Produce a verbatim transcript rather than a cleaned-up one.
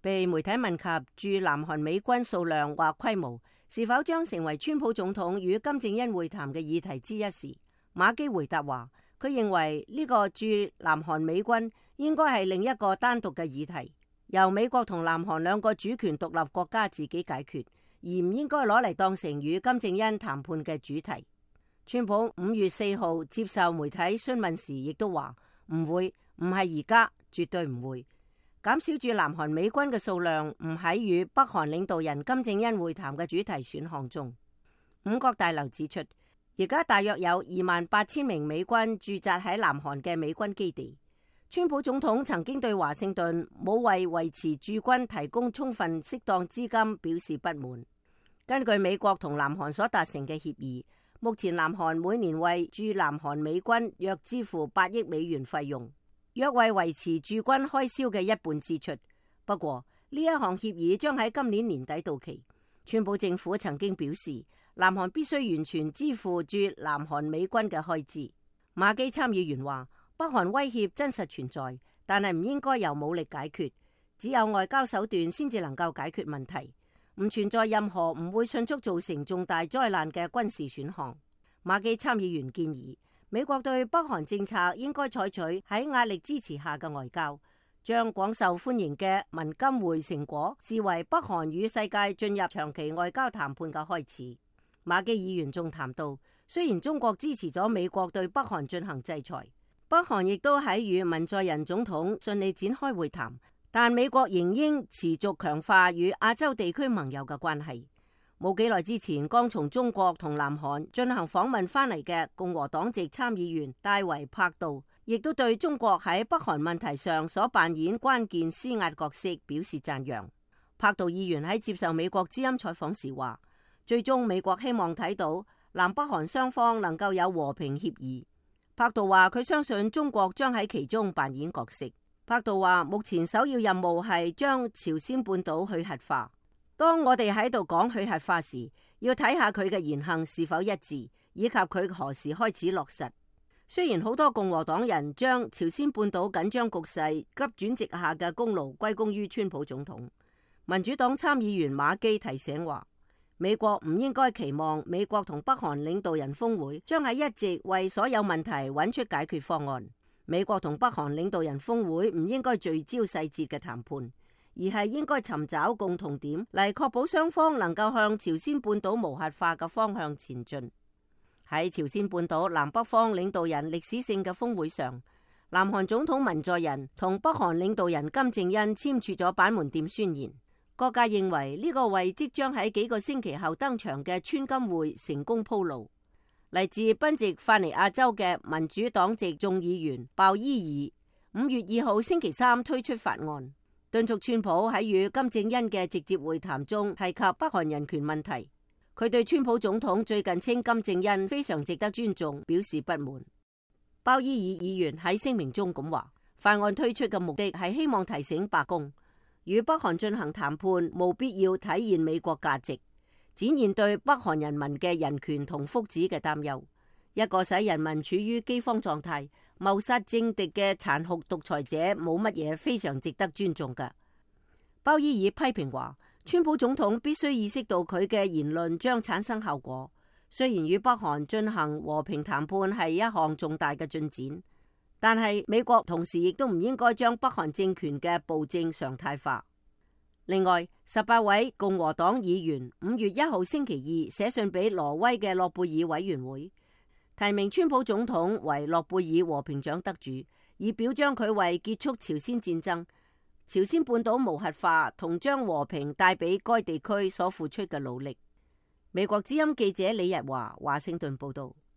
被媒體問及駐南韓美軍數量或規模是否將成為川普總統與金正恩會談嘅議題之一時，馬基回答話，佢認為呢個駐南韓美軍應該係另一個單獨嘅議題，由美國同南韓兩個主權獨立國家自己解決，而唔應該攞嚟當成與金正恩談判嘅主題。川普五月四號接受媒體詢問時，亦都話唔會，唔係而家，絕對唔會。減少駐南韓美軍嘅數量唔喺與北韓領導人金正恩會談嘅主題選項中。五角大樓指出，而家大約有二萬八千名美軍駐紮喺南韓嘅美軍基地。川普總統曾經對華盛頓冇為維持駐軍提供充分適當資金表示不滿。根據美國同南韓所達成嘅協議，目前南韓每年為駐南韓美軍約支付八億美元費用，約為維持駐軍開銷嘅一半支出。不過呢一項協議將喺今年年底到期。川普政府曾經表示，南韓必須完全支付駐南韓美軍嘅開支。馬基參議員話，北韓威脅真實存在，但係唔應該由武力解決，只有外交手段先至能夠解決問題，唔存在任何唔會迅速造成重大災難嘅軍事選項。馬基參議員建議，美國對北韓政策應該採取喺壓力支持下嘅外交，將廣受歡迎嘅文金會成果視為北韓與世界進入長期外交談判嘅開始。馬基議員仲談到，雖然中國支持咗美國對北韓進行制裁，北韓亦都喺與文在寅總統順利展開會談，但美國仍應持續強化與亞洲地區盟友嘅關係。冇幾耐之前，剛從中國同南韓進行訪問翻嚟嘅共和黨籍參議員戴維柏道，亦都對中國喺北韓問題上所扮演關鍵施壓角色表示讚揚。柏道議員喺接受美國之音採訪時話，最終美國希望睇到南北韓雙方能夠有和平協議。柏道話佢相信中國將喺其中扮演角色。柏道話目前首要任務係將朝鮮半島去核化。當我哋喺度講去核化時，要睇下佢嘅言行是否一致，以及佢何時開始落實。雖然好多共和黨人將朝鮮半島緊張局勢急轉直下嘅功勞歸功於川普總統，民主黨參議員馬基提醒話，美國唔應該期望美國同北韓領導人峰會將喺一直為所有問題揾出解決方案。美國同北韓領導人峰會唔應該聚焦細節嘅談判，而係應該尋找共同點嚟確保雙方能夠向朝鮮半島無核化嘅方向前進。喺朝鮮半島南北方領導人歷史性嘅峰會上，南韓總統文在寅同北韓領導人金正恩簽署咗板門店宣言。各界認為呢個為即將喺幾個星期後登場嘅川金會成功鋪路。嚟自賓夕法尼亞州嘅民主黨籍眾議員鮑伊爾五月二號星期三推出法案，敦促川普喺與金正恩嘅直接會談中提及北韓人權問題。佢對川普總統最近稱金正恩非常值得尊重表示不滿。鮑伊爾議員喺聲明中咁話，法案推出嘅目的係希望提醒白宮，與北韓進行談判務必要體現美國價值，展現對北韓人民嘅人權同福祉嘅擔憂。一個使人民處於饑荒狀態、謀殺政敵嘅殘酷獨裁者，冇乜嘢非常值得尊重㗎。鮑伊爾批評話，川普總統必須意識到佢嘅言論將產生效果。雖然與北韓進行和平談判係一項重大嘅進展，但係美國同時亦都唔應該將北韓政權嘅暴政常態化。另外，十八位共和黨議員五月一號星期二寫信俾挪威嘅諾貝爾委員會，提名川普總統為諾貝爾和平獎得主，以表彰佢為結束朝鮮戰爭、朝鮮半島無核化同將和平帶俾該地區所付出嘅努力。美國之音記者李日華華盛頓報道。